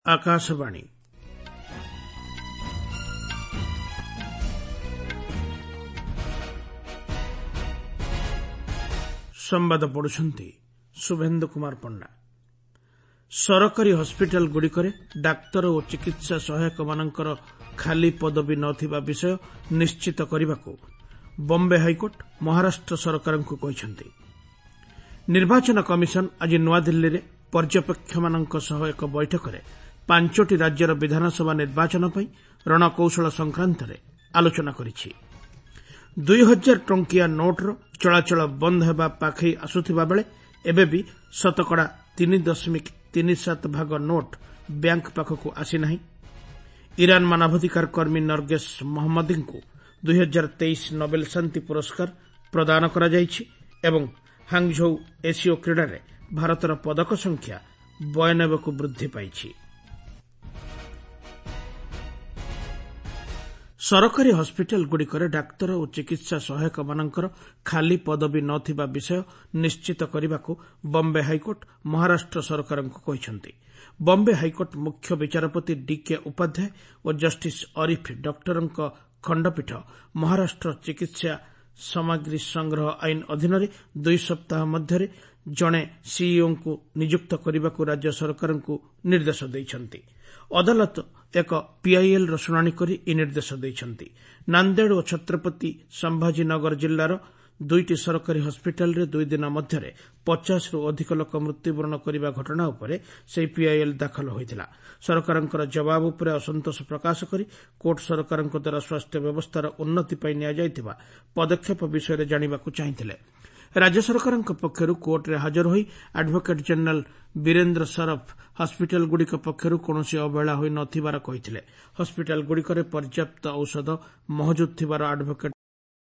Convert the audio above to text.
आकाशवाणी संवाद पढ़ुछंती शुभेन्दु कुमार पंडा। सरकारी hospital गुड़िकरे doctor और चिकित्सा सहायक मानकर खाली पदवी नथिबा विषय निश्चित करने बॉम्बे हाईकोर्ट महाराष्ट्र सरकार को कहते। निर्वाचन कमिशन आज नुआदिल्ली में पर्यवेक्षक मानक सह एक बैठक में 5टी राज्यर विधानसभा निर्वाचन पर रणकौशल संक्रांत में आलोचना करिछि। 2000 टंकिया नोट्र चलाचल बंद होगा पाखई आसुथिबा बेले एबे भी शतकड़ा 3.37 भाग नोट बैंक पाखक आसी नाही। ईरान मानवाधिकार कर्मी नरगेस मोहम्मदी को 2023 नोबेल शांति पुरस्कार प्रदान करा जायछि एवं हांगझोउ एशियो क्रीड़ा रे भारतर पदक संख्या 92 को वृद्धि पाइछि। सरकारी हॉस्पिटल गुड़िकरे डाक्तर और चिकित्सा सहायक मानकर खाली पदवी नथिबा विषय निश्चित करने बॉम्बे हाईकोर्ट महाराष्ट्र सरकार को कहते। बॉम्बे हाईकोर्ट मुख्य विचारपति डीके उपाध्याय और जस्टिस अरिफ डॉक्टर खंडपीठ महाराष्ट्र चिकित्सा सामग्री संग्रह आईन अधीन 2 सप्ताह मध्य जड़े सीईओ को नियुक्त करने को राज्य सरकार को निर्देश देइछंती। अदालत एक पीआईएल ର ଶୁଣାଣି କରି ଏହି ନିର୍ଦ୍ଦେଶ ଦେଇଛନ୍ତି। ନାନ୍ଦେଡ ଓ ଛତ୍ରପତି ସମ୍ଭାଜୀନଗର ଜିଲ୍ଲାର 2ଟି ସରକାରୀ ହସ୍ପିଟାଲରେ 2 ଦିନ ମଧ୍ୟରେ 50ରୁ ଅଧିକ ଲୋକ ମୃତ୍ୟୁବରଣ କରିବା ଘଟଣା ଉପରେ ସେହି ପୀଆଇଏଲ୍ ଦାଖଲ ହୋଇଥିଲା। ସରକାରଙ୍କର ଜବାବ ଉପରେ ଅସନ୍ତୋଷ ପ୍ରକାଶ କରି କୋର୍ଟ ସରକାରଙ୍କ ଦ୍ୱାରା ସ୍ୱାସ୍ଥ୍ୟ ବ୍ୟବସ୍ଥାର ଉନ୍ନତି ପାଇଁ ନିଆଯାଇଥିବା ପଦକ୍ଷେପ ବିଷୟରେ ଜାଣିବାକୁ ଚାହିଁଥିଲେ। राज्य सरकार पक्षर कोर्टे हाजर होई advocate general Virendra Surf hospital गुड़िक पक्षर कौन अवहेला होई नथिबार कहिथिले। हॉस्पिटल गुड़िकरे पर्याप्त औषध महजूद थिबार एडवोकेट